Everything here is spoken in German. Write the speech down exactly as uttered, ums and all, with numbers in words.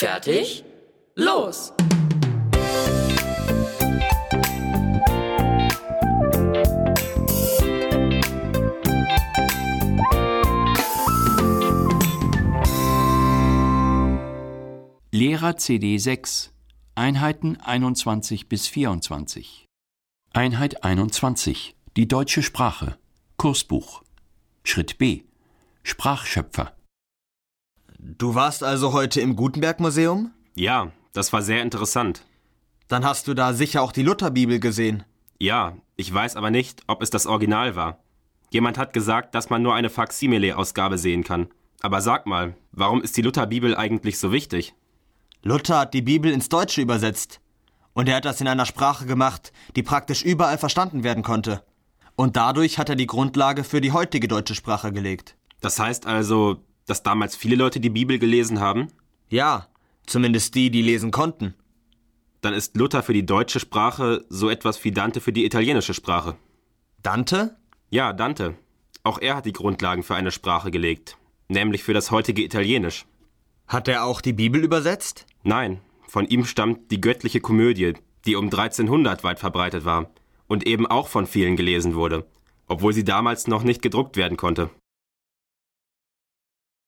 fertig, los! Lehrer C D sechs, Einheiten einundzwanzig bis vierundzwanzig. Einheit einundzwanzig, die deutsche Sprache, Kursbuch. Schritt B, Sprachschöpfer. Du warst also heute im Gutenberg-Museum? Ja, das war sehr interessant. Dann hast du da sicher auch die Lutherbibel gesehen. Ja, ich weiß aber nicht, ob es das Original war. Jemand hat gesagt, dass man nur eine Faksimile-Ausgabe sehen kann. Aber sag mal, warum ist die Lutherbibel eigentlich so wichtig? Luther hat die Bibel ins Deutsche übersetzt. Und er hat das in einer Sprache gemacht, die praktisch überall verstanden werden konnte. Und dadurch hat er die Grundlage für die heutige deutsche Sprache gelegt. Das heißt also, dass damals viele Leute die Bibel gelesen haben? Ja, zumindest die, die lesen konnten. Dann ist Luther für die deutsche Sprache so etwas wie Dante für die italienische Sprache. Dante? Ja, Dante. Auch er hat die Grundlagen für eine Sprache gelegt, nämlich für das heutige Italienisch. Hat er auch die Bibel übersetzt? Nein, von ihm stammt die Göttliche Komödie, die um dreizehnhundert weit verbreitet war und eben auch von vielen gelesen wurde, obwohl sie damals noch nicht gedruckt werden konnte.